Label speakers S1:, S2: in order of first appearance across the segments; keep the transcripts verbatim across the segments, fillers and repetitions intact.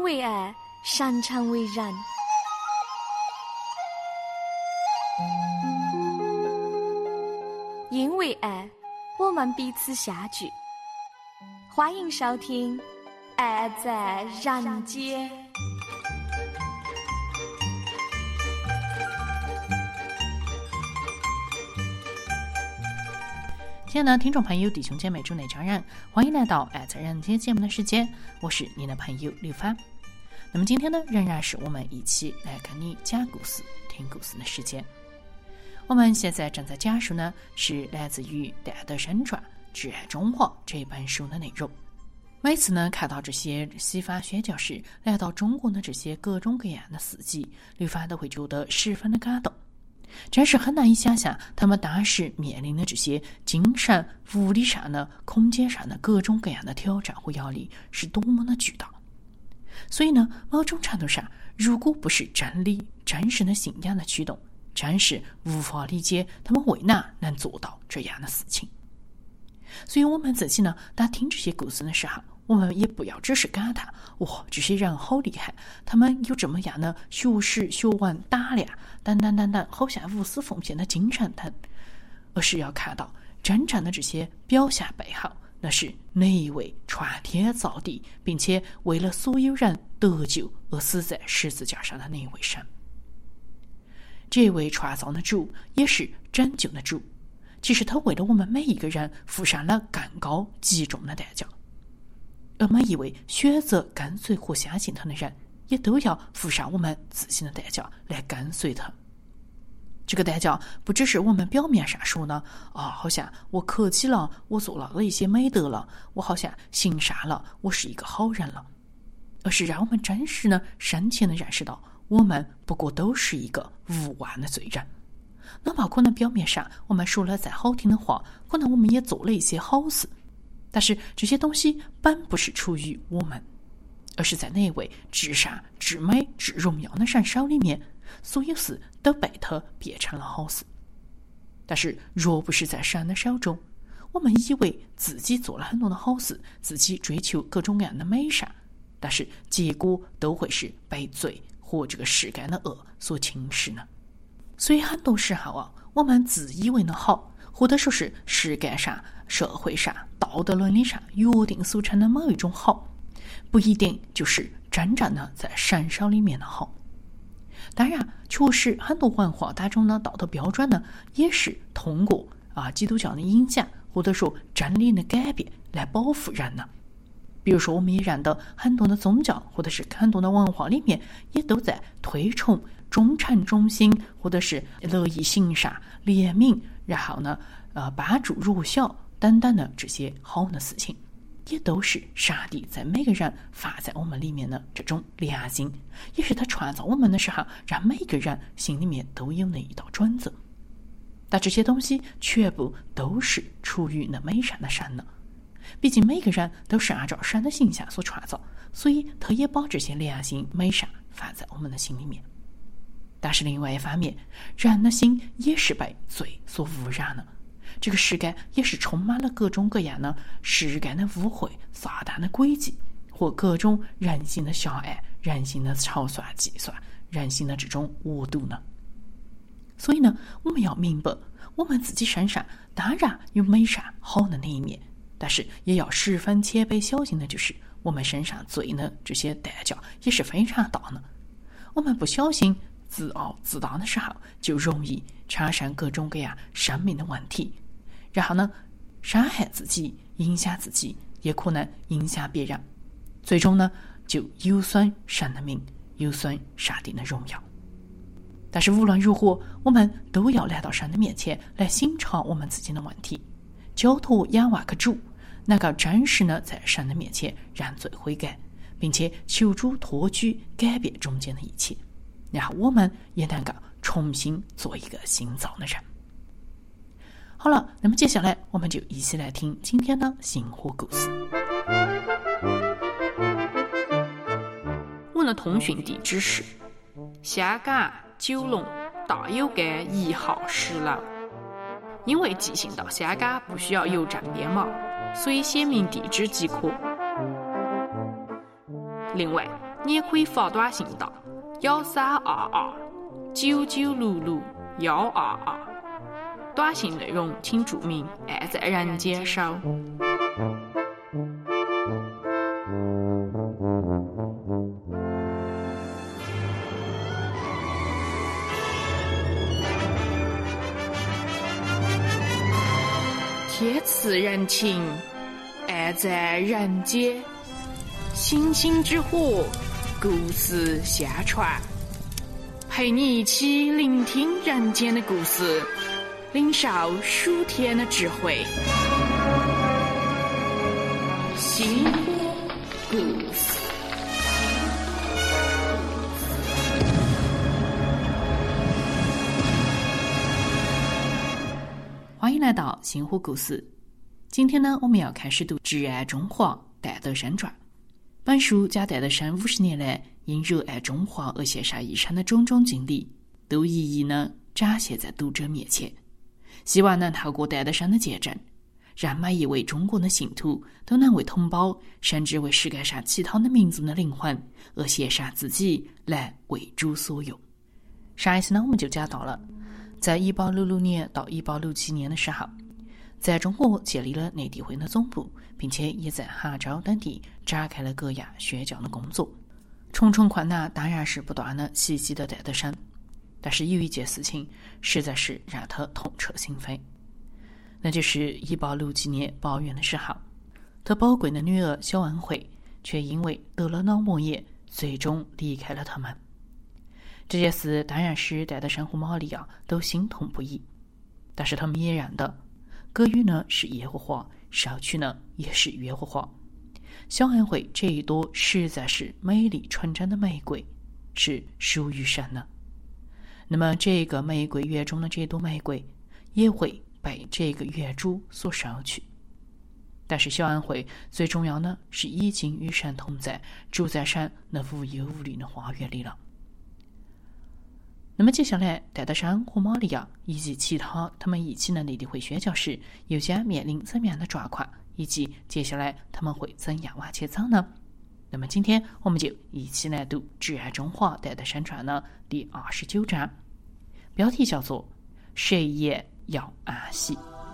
S1: 为爱，擅长为人。因为爱，我们彼此相聚。欢迎收听《爱在人间》。
S2: 亲爱的听众朋友、弟兄姐妹、主内家人，欢迎来到《爱在人间》节目的时间，我是你的朋友刘帆。那么今天呢，仍然是我们一起来跟你讲故事、听故事的时间。我们现在正在讲述呢，是来自于《戴德生传挚爱中华》这本书的内容。每次呢，看到这些西方宣教士来到中国的这些各种各样的事迹，刘帆都会觉得十分的感动。真是很难以想象他们当时面临的这些精神、物理上的、空间上的各种各样的挑战和压力是多么的巨大。所以呢，某种程度上，如果不是真理、真实的信仰的驱动，真是无法理解他们为哪能做到这样的事情。所以我们自己呢，当听这些故事的时候，我们也不要只是感叹哇，这些人好厉害，他们有这么样的学识、学问、胆量等等等等，好像无私奉献的精神等，而是要看到真正的这些表象背后，那是哪一位创天造地，并且为了所有人得救而死在十字架上的那一位神。这位创造的主也是拯救的主，其实他为了我们每一个人付上了更高极重的代价，而每一位选择跟随和相信他的人，也都要付上我们自己的代价来跟随他。这个代价不只是我们表面上说呢，啊，好像我客气了，我做了一些美德了，我好像行善了，我是一个好人了，而是让我们真实呢深切的认识到，我们不过都是一个无完的罪人。哪怕可能表面上我们说了再好听的话，可能我们也做了一些好事，但是这些东西本不是出于我们，而是在那位至善、至美、至荣耀的神手里面，所有事都被他变成了好事。但是若不是在神的手中，我们以为自己做了很多的好事，自己追求各种各样的美善，但是结果都会是被罪和这个世间的恶所侵蚀呢。所以很多时候啊，我们自以为的好，或者说是世界上、社会上、道德伦理上约定俗成的某一种好，不一定就是真正的在神手里面的好。当然，确实很多文化当中的道德标准呢，也是通过啊基督教的影响，或者说真理的改变来保护人呢。比如说，我们也认得很多的宗教或者是很多的文化里面，也都在推崇忠诚忠心，或者是乐意行善、怜悯，然后呢，呃，帮助弱小等等的这些好的事情，也都是上帝在每个人放在我们里面的这种良心，也是他创造我们的时候，让每个人心里面都有那一道准则。但这些东西全部都是出于那美善的神呢。毕竟每个人都是按照神的形象所创造，所以他也把这些良心美善放在我们的心里面。但是另外一方面，人的心也是被罪所污染了，这个世界也是充满了各种各样的世间的污秽、撒旦的诡计，或各种人性的狭隘、人性的超算计算、人性的这种恶毒呢。所以呢，我们要明白，我们自己身上当然有美善好的那一面，但是也要十分谦卑小心的，就是我们身上罪的这些代价也是非常大的。我们不小心自傲自大的时候，就容易产生各种各样生命的问题，然后呢，伤害自己、影响自己，也可能影响别人，最终呢，就有损神的名，有损上帝的荣耀。但是无论如何，我们都要来到神的面前来省察我们自己的问题，交托仰望个主，能够真实的在神的面前认罪悔改，并且求主托举改变中间的一切，然后我们也能够重新做一个新造的人。好了，那么接下来我们就一起来听今天的星火故事。
S3: 我的通讯地址是香港九龙大有街一号十楼。因为寄信到香港不需要邮政编码，所以写明地址即可。另外， 你也可以发短信到幺三二二九九六六幺二二，短信内容请注明“爱在人间收”。天赐人情，爱在人间，星星之火，故事相传，陪你一起聆听人间的故事，领受数天的智慧。星火故事。
S2: 欢迎来到星火故事。今天呢，我们要开始读《挚爱中华戴德生传》。本书将戴德生五十年来因热爱中华而献上一生的种种经历，都一一呢展现在读者面前。希望能透过戴德生的见证，让每一位中国的信徒都能为同胞，甚至为世界上其他的民族的灵魂而献上自己，来为主所用。上一次呢，我们就讲到了，在一八六六年到一八六七年的时候，在中国建立了内地会的总部，并且也在杭州等地展开了各样宣教的工作。重重困难当然是不断的袭击的戴德生，但是有一件事情实在是让他痛彻心扉，那就是一八六七年八月的时候，他宝贵的女儿小恩惠却因为得了脑膜炎，最终离开了他们。这件事当然使戴德生和玛利亚都心痛不已，但是他们也认得，给予呢是耶和华，收取呢也是耶和华。小恩惠这一朵实在是美丽纯真的玫瑰，是属于神的。那么这个玫瑰园中的这朵玫瑰也会被这个园主所收取。但是小恩惠最重要呢，是已经与神同在，住在神那无忧无虑的花园里了。那么接下来，戴德生和玛利亚以及其他他们一起的内地会宣教士又将面临怎么样的状况，以及接下来他们会怎样往前走呢？那么今天我们就一起来读《挚爱中华戴德生传》的第二十九章，标题叫做“谁也要安息”。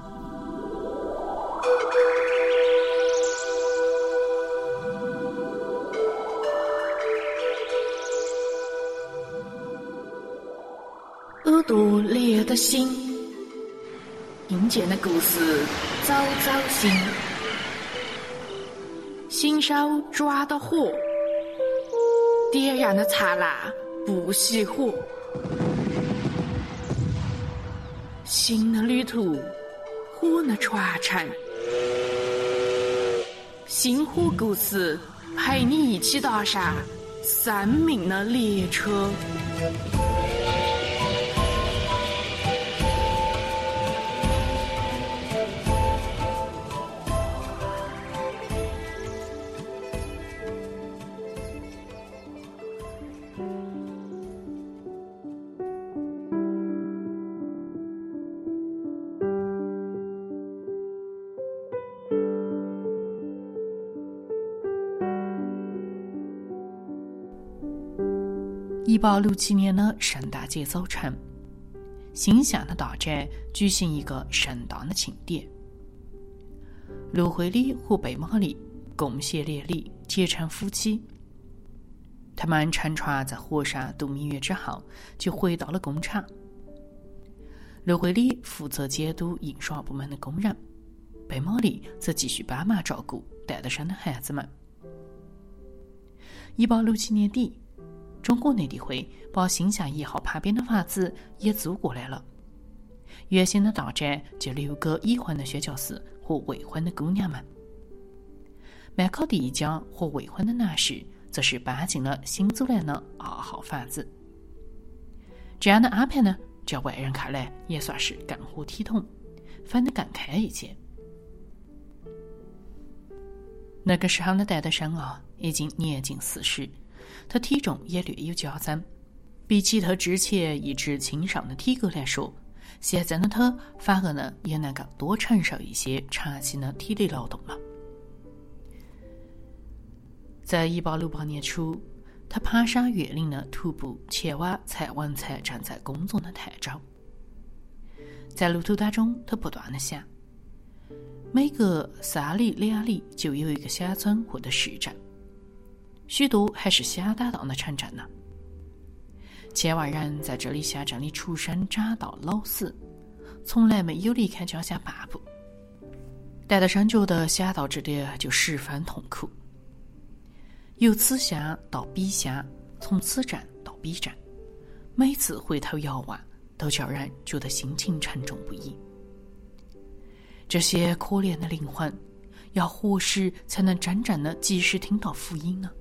S3: 耳朵猎的心，听见的故事早早醒，新手抓的火，点燃的灿烂不熄火。新的旅途，火的传承，星火故事陪你一起踏上生命的列车。
S2: 一八六七年的圣诞节早晨，新乡的大寨举行一个盛大的庆典。陆惠里和贝玛丽共携连理，结成夫妻。他们乘船在河上度蜜月之后，就回到了工厂。陆惠里负责监督印刷部门的工人，贝玛丽则继续帮忙照顾戴德生的孩子们。一八六七年底，中国内地会把新乡一号旁边的房子也租过来了。原先的大寨就留给已婚的宣教士和未婚的姑娘们，麦考第一家和未婚的男士则是搬进了新租来的二号房子。这样的安排呢，在外人看来也算是更合体统，分得更开一些。那个时候的戴德生啊，已经年近四十，他体重也略有加增，比起他之前一直轻瘦的体格来说，现在的他反而呢也能够多承受一些长期的体力劳动了。在一八六八年初， 他爬山越岭的徒步前往采完才正在工作的探长。在路途当中，他不断的想，每隔三里两里就有一个小村或者市镇，许多还是小打档的城镇呢。千万人在这里小镇里出生长到老死，从来没有离开家乡半步。戴德生觉得想到这点就十分痛苦。由此乡到彼乡，从此镇到彼镇，每次回头遥望，都叫人觉得心情沉重不已。这些可怜的灵魂，要何时才能真正的及时听到福音呢？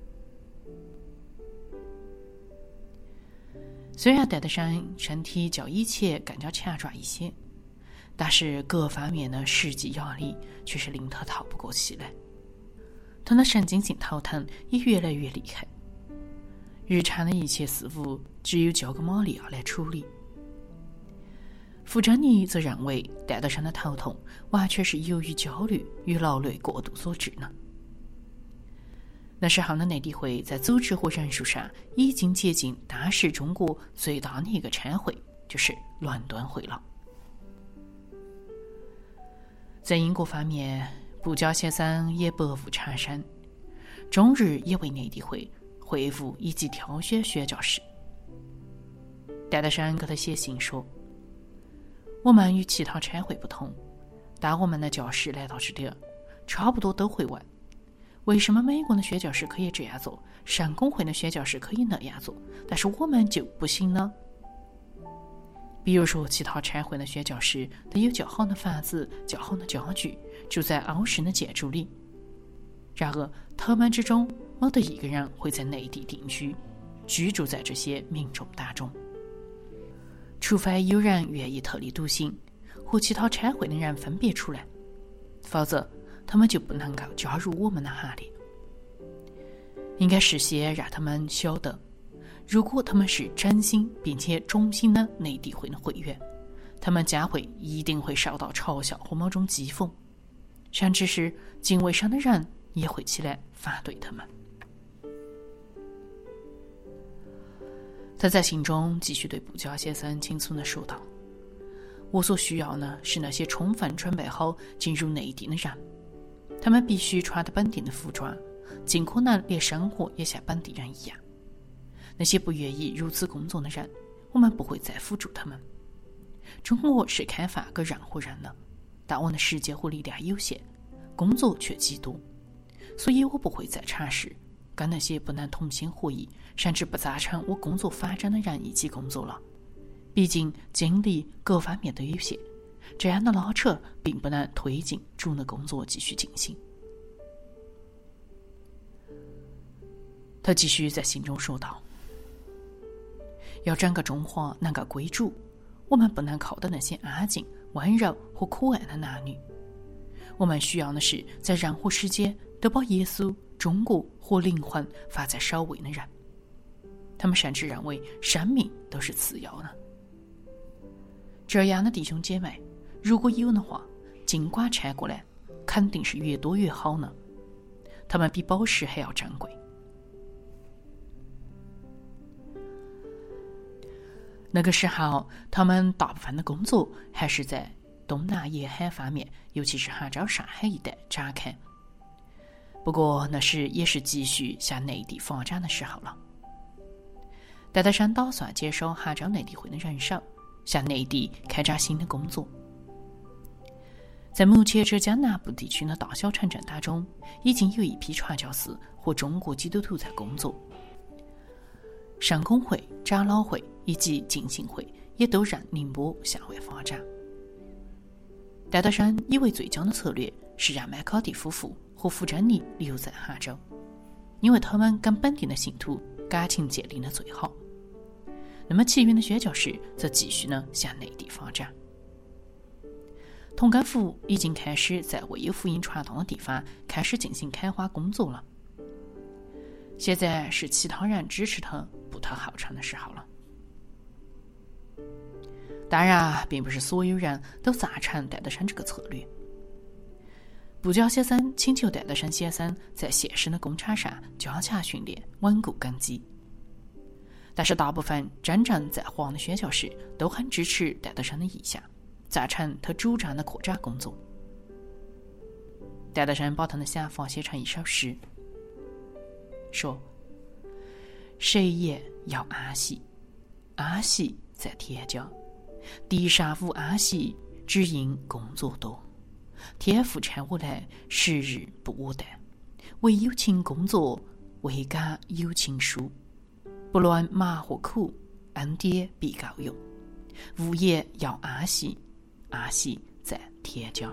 S2: 虽然戴德生身体较以前更加强壮一些，但是各方面的实际压力却是令他透不过气来。他的神经性头疼也越来越厉害，日常的一切事务只有交给玛利亚来处理。傅珍妮则认为戴德生的头痛完全是由于焦虑与劳累过度所致呢。那时候的内地会在组织和人数上已经接近当时中国最大的一个参会，就是伦敦会了。在英国方面，布加先生也不负长生，终日也为内地会会务以及挑选宣教士。戴德生给他写信说，我们与其他参会不同，当我们的教士来到这里，差不多都会问，为什么美国的宣教士可以这样做，圣公会的宣教士可以那样做，但是我们就不行呢？比如说，其他参会的宣教士都有较好的房子、较好的家具，住在欧式的建筑里。然而，他们之中没得一个人会在内地定居，居住在这些民众当中。除非有人愿意特立独行，和其他参会的人分别出来，否则他们就不能够加入我们的行列。应该事先让他们晓得，如果他们是真心并且忠心的内地会的会员，他们将会一定会受到嘲笑或某种讥讽，甚至是敬畏神的人也会起来反对他们。他在信中继续对布加先生轻松地说道，我所需要呢是那些充分准备好进入内地的人，他们必须穿着本地的服装，尽可能连生活也像本地人一样。那些不愿意如此工作的人，我们不会再辅助他们。中国是开放给任何人的，但我的时间和力量有限，工作却极多，所以我不会再尝试跟那些不能同心合意，甚至不赞成我工作发展的人一起工作了。毕竟精力各方面都有限，这样的拉扯并不能推进主的工作继续进行。他继续在信中说道，要整个中华能够归主，我们不能靠的那些安静、温柔和可爱的男女。我们需要的是在任何时间都把耶稣、中国和灵魂放在首位的人。他们甚至认为生命都是次要的。这样的弟兄姐妹，如果有的话，尽管掺过来，肯定是越多越好呢。他们比宝石还要珍贵。那个时候，他们大部分的工作还是在东南沿海方面，尤其是杭州、上海一带展开。不过那时也是继续向内地发展的时候了。戴德生打算接手杭州内地会的人手，向内地开展新的工作。在目前浙江南部地区的大小城镇当中，已经有一批传教士和中国基督徒在工作。圣公会、长老会以及浸信会也都让宁波向外发展。戴德生以为最佳的策略是让麦卡蒂夫妇和傅珍妮留在杭州，因为他们跟本地的信徒感情建立的最好。那么其余的宣教士则继续呢向内地发展。同根福已经开始在未有福音传统的地方开始进行开花工作了。现在是其他人支持他不投后尘的时候了。当然，并不是所有人都赞成戴德生这个策略。布加先生请求戴德生先生在现实的工厂上加强训练，稳固根基， 但是大部分真正在华的宣教士都很支持戴德生的意向，赞成他主张的扩展工作。戴德生把他的想法写成一首诗，说：谁也要安息，安息在天家，地上无安息，只因工作多。天父称我来，时日不我待，唯有勤工作，未敢有情书。不论马或苦，恩典必够用。务也要安息，安息在天家。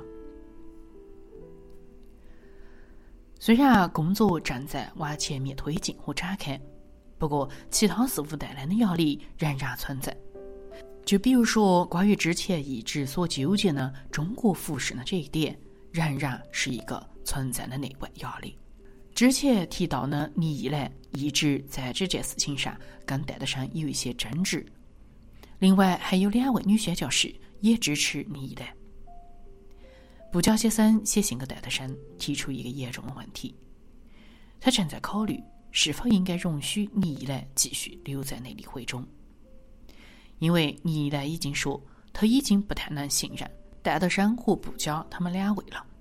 S2: 虽然工作正在往前面推进和展开，不过其他事物带来的压力仍然存在。就比如说，关于之前一直所纠结的中国服饰的这一点，仍然是一个存在的内外压力。之前提到的倪一兰一直在这件事情上跟戴德生有一些争执，另外还有两位女宣教士也支持倪一兰。布教先生写信给戴德生，提出一个严重的问题，他正在考虑是否应该容许倪一兰继续留在内理会中，因为倪一兰已经说他已经不太能信任戴德生和布教他们两位了。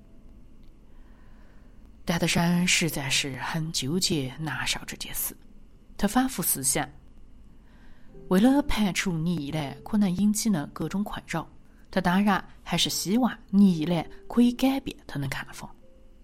S2: 戴德生实在是很纠结难受这件事，他反复思想，为了排除倪一兰可能引起的各种困扰，他当然还是希望倪一兰可以改变他的看法。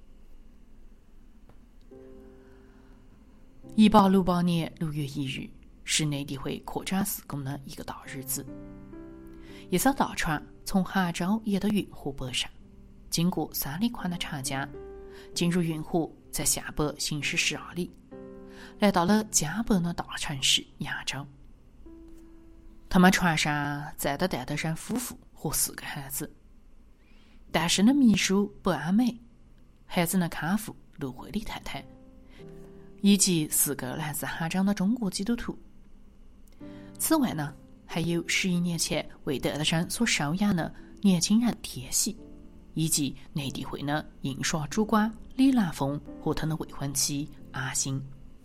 S2: 一八六八年六月一日是内地会扩展施工的一个大日子，一艘大船从杭州沿到运河北上，经过三里宽的长江，进入运河，在下北行驶十二里，来到了江北的大城市扬州。他们船上载的戴德生夫妇和四个孩子，戴生的秘书白安美，孩子的看护陆慧丽太太，以及四个来自杭州的中国基督徒。此外呢，还有十一年前为戴德生所收养的年轻人天喜，以及内地会的印刷主管李兰峰和他的未婚妻阿星。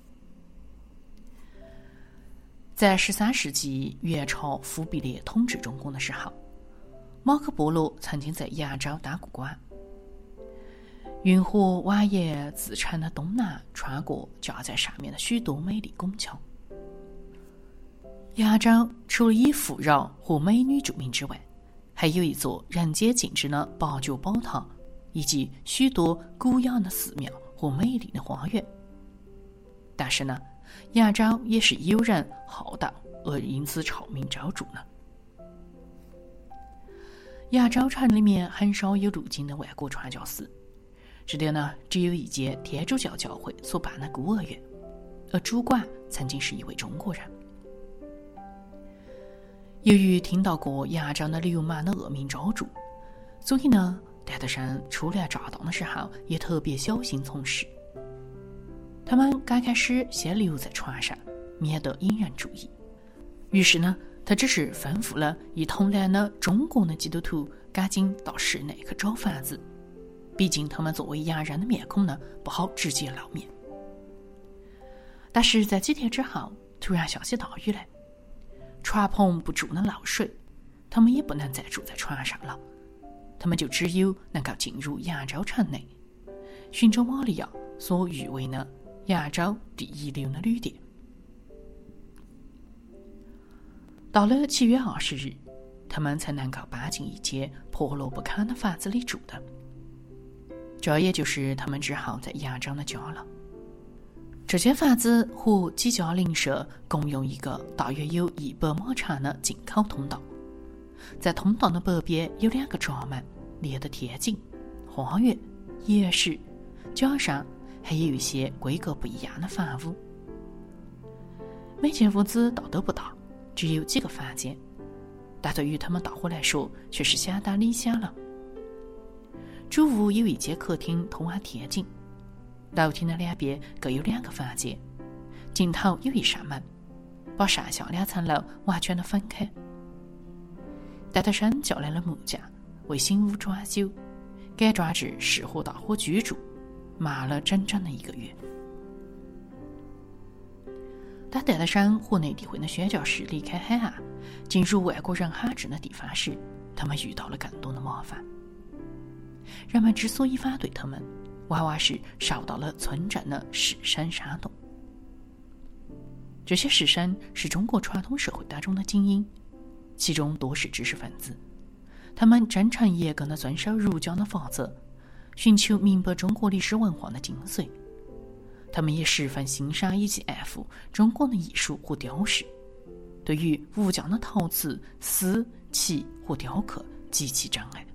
S2: 在十三世纪元朝忽必烈统治中国的时候，马可波罗曾经在扬州当过官。运河蜿蜒自成的东南，穿过架在上面的许多美丽拱桥。扬州除了以富饶和美女著名之外，还有一座人间静止的八角宝塔，以及许多古雅的寺庙和美丽的花园。但是呢，扬州也是有人好道而因此臭名昭著呢。扬州城里面很少有入境的外国传教士，这里呢只有一间天主教教会所办的孤儿院，而主管曾经是一位中国人。由于听到过扬州的流氓的恶名昭著，所以呢，戴德生初来乍到的时候也特别小心从事。他们刚开始先留在船上，免得引人注意。于是呢，他只是吩咐了一同来的中国的基督徒赶紧到室内去找房子，毕竟他们作为洋人的面孔呢，不好直接露面。但是在几天之后，突然下起大雨来，船棚不住的漏水，他们也不能再住在船上了，他们就只有能够进入扬州城内，寻找玛利亚所誉为的扬州第一流的旅店。到了七月二十日，他们才能够搬进一间破落不堪的房子里住的，这也就是他们之后在扬州的家了。这间房子和几家邻舍共用一个大约有一百码长的进口通道，在通道的北边有两个闸门，连得天井、花园、夜市，加上还有一些规格不一样的房屋。每间屋子倒都不大，只有几个房间，但对于他们大伙来说却是相当理想了。主屋有一间客厅通往天井，楼梯的两边各有两个房间，尽头有一扇门，把上下两层楼完全的分开。戴德生叫来了木匠，为新屋装修，改装至适合大伙居住，忙了整整的一个月。 当戴德生和内地会的宣教士离开海岸，进入外国人辖制的地方时，他们遇到了更多的麻烦。人们之所以反对他们，往往是受到了村镇的士绅煽动。这些士绅是中国传统社会当中的精英，其中多是知识分子，他们真诚严格地遵守儒教的法则，寻求明白中国历史文化的精髓。他们也十分欣赏以及爱护中国的艺术和雕饰，对于吴江的陶瓷、丝、漆和雕刻极其珍爱。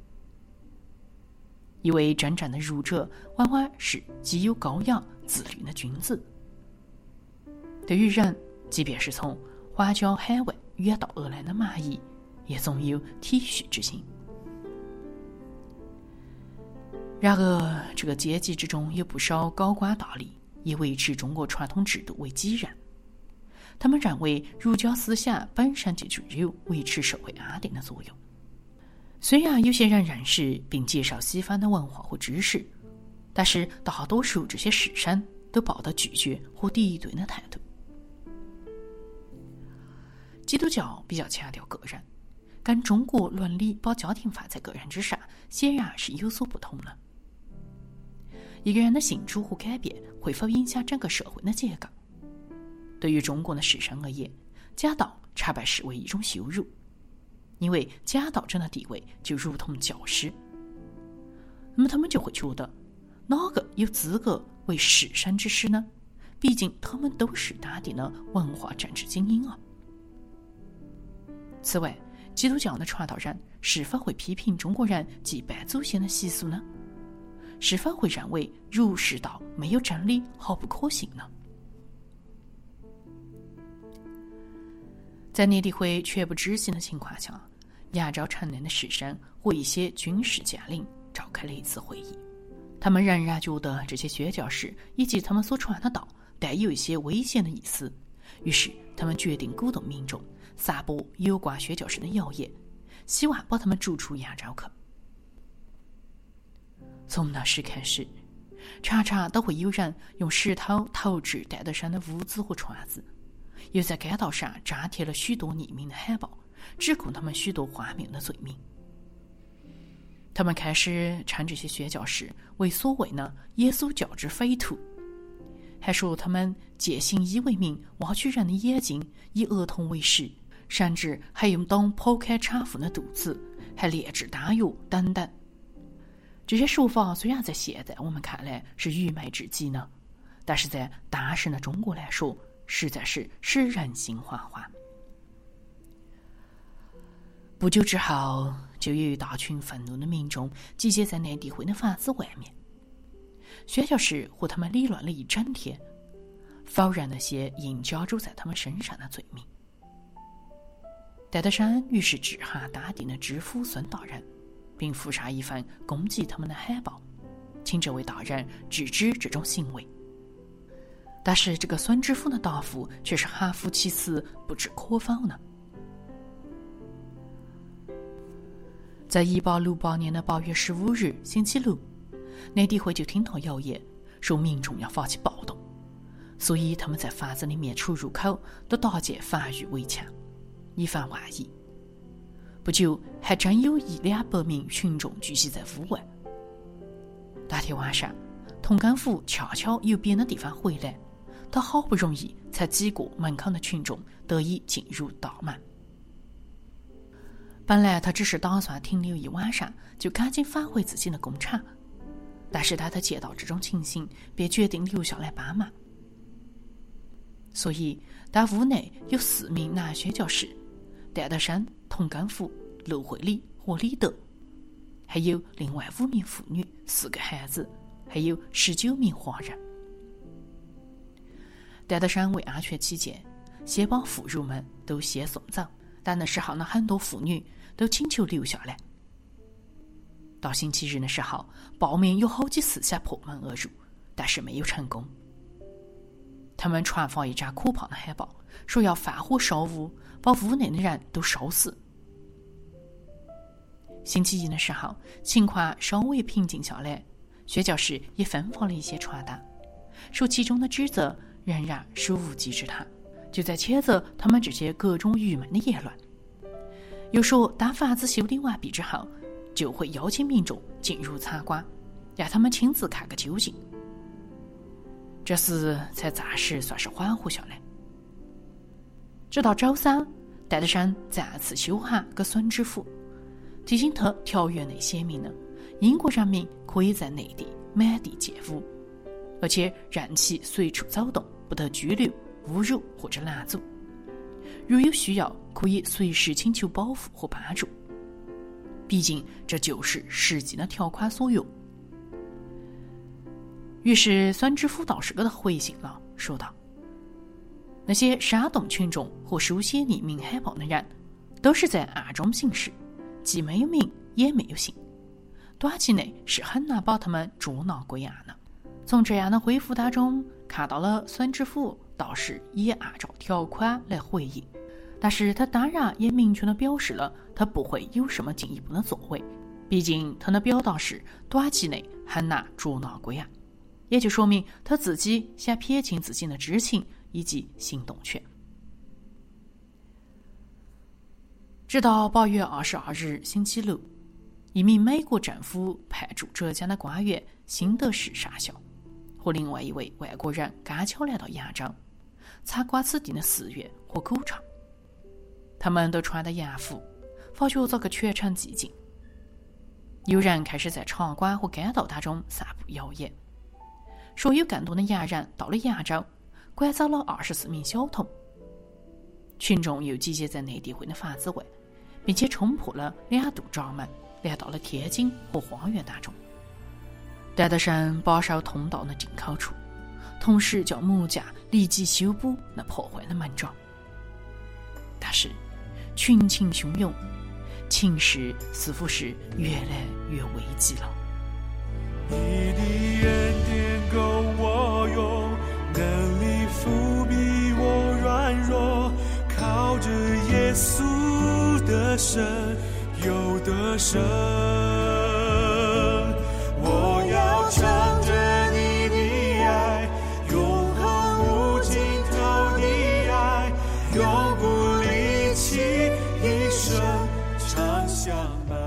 S2: 一位真正的儒者往往是极有高雅自律的君子。对于人，即便是从花郊海外远道而来的蚂蚁，也总有体恤之心。然而，这个阶级之中有不少高官大吏以维持中国传统制度为己任。他们认为儒教思想本身就具有维持社会安定的作用。虽然有些人认识并接受西方的文化和知识，但是大多数这些士绅都抱着拒绝和敌对的态度。基督教比较强调个人，跟中国伦理把家庭放在个人之上，显然是有所不同的。一个人的信主和改变会否影响整个社会的结构？对于中国的士绅而言，假道常被视为一种羞辱，因为假道者的地位就如同教师。那么他们就会觉得，哪个有资格为士绅之师呢？毕竟他们都是当地的文化政治精英啊。此外，基督教的传道人是否会批评中国人祭拜祖先的习俗呢？是否会认为儒释道没有真理，毫不可信呢？在内地会全部执行的情况下，扬州城内的士绅和一些军事将领召开了一次会议。他们仍然觉得这些宣教士以及他们所传的道带有一些危险的意思，于是他们决定鼓动民众散播有关宣教士的谣言，希望把他们逐出扬州去。从那时开始，常常都会有人用石头投掷戴德生的屋子和窗子，又在街道上张贴了许多匿名的海报，指控他们许多荒谬的罪名。他们开始称这些宣教士为所谓的耶稣教之匪徒，还说他们借行医为名，挖取人的眼睛，以儿童为食，甚至还用刀剖开产妇的肚子，还炼制丹药等等。这些说法虽然在现在我们看来是愚昧至极呢，但是在当时的中国来说，实在是使人心惶惶。不久之后，就有一大群愤怒的民众集结在内地会的房子外面，宣教士和他们理论了一整天，否认那些应加诸在他们身上的罪名。戴德生于是致函当地的知府孙大人，并附上一份攻击他们的海报，请这位大人制止这种行为。但是这个孙知府的答复却是含糊其辞，不置可否呢。在一八六八年的八月十五日星期六，内地会就听到谣言说民众要发起暴动，所以他们在房子里面出入口都搭建防御围墙，以防万一。不久，还真有一两百名群众聚集在屋外。当天晚上，佟根福恰巧由别的地方回来，他好不容易才挤过门口的群众，得以进入大门。本来他只是打算停留一晚上，就赶紧返回自己的工厂，但是当他见到这种情形，便决定留下来帮忙。所以，当屋内有四名男宣教士，戴德生、佟根福、陆惠礼和李德，还有另外五名妇女、四个孩子，还有十九名华人。戴德生为安全起见，先把妇孺们都先送走，但那时候呢，很多妇女都请求留下来。到星期日的时候，暴民有好几次想破门而入，但是没有成功。他们传发一张可怕的海报，说要放火烧屋，把屋内的人都烧死。星期一的时候，情况稍微平静下来，宣教士也分发了一些传单，说其中的指责仍然手无忌之他，就在谴责他们这些各种愚昧的言论。又说当法子修订完毕之后，就会邀请民众进入参观，让他们亲自看个究竟。这时才暂时算是缓和下来。直到周三，戴德生再次修函给孙知府，提醒他条约内写明了英国人民可以在内地满地借物，而且任其随处走动，不得拘留、侮辱或者拦阻。如有需要，可以随时请求保护和帮助。毕竟这就是实际的条款所用。于是孙知府倒是给他回信了，说道：那些煽动群众和书写匿名海报的人，都是在暗中行事，既没有名也没有姓，短期内是很难把他们捉拿归案的。从这样的回复当中看到了孙知府倒是也按照条款来回应，但是他当然也明确地表示了他不会有什么进一步的作为，毕竟他的表达是短期内很难捉拿归案，也就说明他自己想撇清自己的知情以及行动权。直到八月二十二日星期六，一名美国政府派驻浙江的官员辛德士上校和另外一位外国人刚巧来到扬州，参观此地的寺院和狗场。他们都穿着洋服，发觉这个全城寂静。有人开始在场馆和干道当中散布谣言，说有更多的洋人到了扬州，拐走了二十四名小童。群众又集结在内地会的房子外，并且冲破了两堵闸门，来到了天津和花园当中。戴德生把守通道的进口处，同时叫木匠立即修补那破坏的门闸。但是群情汹涌，情势似乎是越来越危急了。
S4: 你的恩典够我用，能力覆庇我软弱，靠着耶稣的神有得胜。我要唱着你的爱，永恒无尽头的爱，永不离弃，一生常相伴。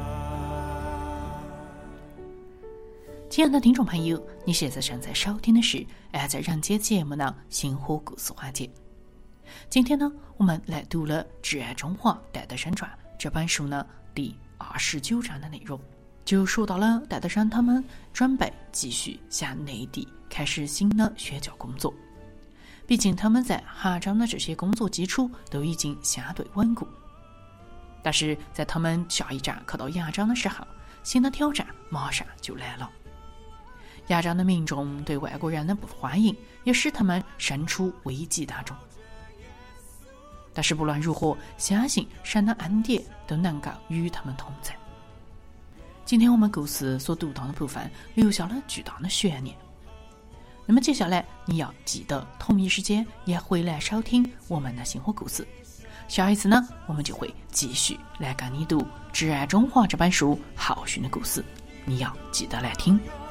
S2: 亲爱的听众朋友，你现在正在收听的是《爱在人间》节目的星火故事环节。今天呢，我们来读了《至爱中华戴德生传》这本书呢第二十九章的内容，就说到了戴德生他们准备继续向内地开始新的宣教工作。毕竟他们在杭州的这些工作基础都已经相对稳固，但是在他们下一站去到扬州的时候，新的挑战马上就来了。扬州的民众对外国人的不欢迎，也使他们身处危机当中。但是不论如何，相信神的恩典都能够与他们同在。今天我们故事所读到的部分留下了巨大的悬念，那么接下来你要记得同一时间也回来收听我们的星火故事。下一次呢，我们就会继续来跟你读《至爱中华》这本书后续的故事，你要记得来听。